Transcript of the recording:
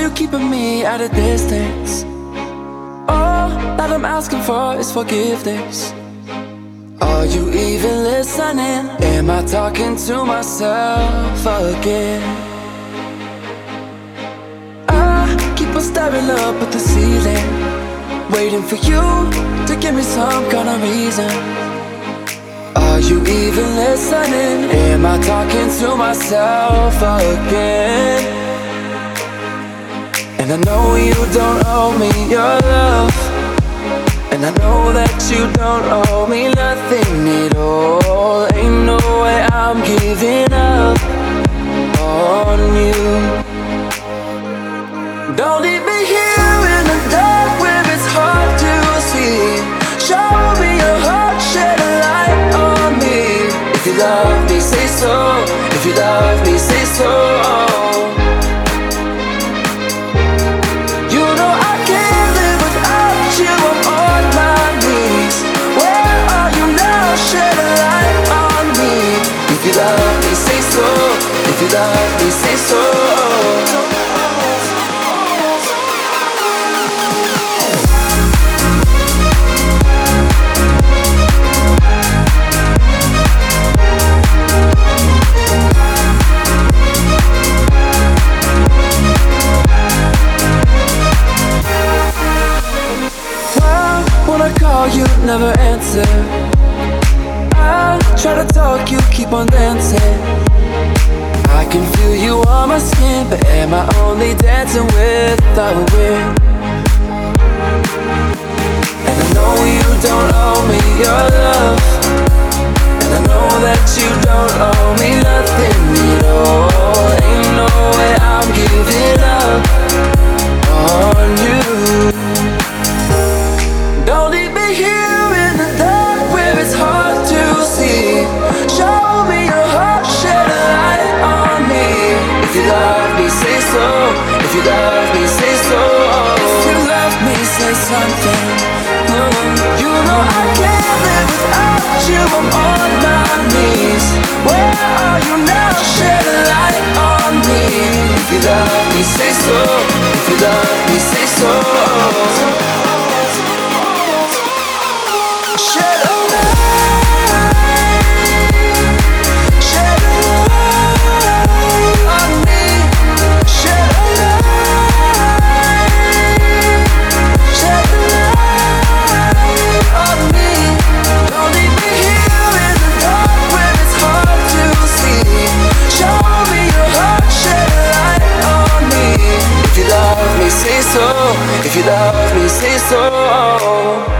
you keeping me at a distance. All that I'm asking for is forgiveness. Are you even listening? Am I talking to myself again? I keep on staring up at the ceiling, waiting for you to give me some kind of reason. Are you even listening? Am I talking to myself again? And I know you don't owe me your love, and I know that you don't owe me nothing at all. Ain't no way I'm giving up on you. Don't leave me here in the dark where it's hard to see. Show me your heart, shed a light on me. If you love me, say so. If you love me, say so. You know I can't live without you. I'm on my knees. Where are you now? Shed a light on me. If you love me, say so. If you love me, say so. You never answer. I try to talk, you keep on dancing. I can feel you on my skin, but am I only dancing with the wind? And I know you don't owe me your love, and I know that you don't owe me nothing at all. Ain't no way I'm giving up on you. Don't leave me here in the dark where it's hard to see. Show me your heart, shed a light on me. If you love me, say so. If you love me, say so. If you love me, say something. You know I can't live without you. I'm on my knees. Where are you now? Shed a light on me. If you love me, say so. If you love me, say so. Shed a light, shed a light on me. Shed a light, shed a light on me. Don't leave me here in the dark where it's hard to see. Show me your heart, shed a light on me. If you love me, say so. If you love me, say so.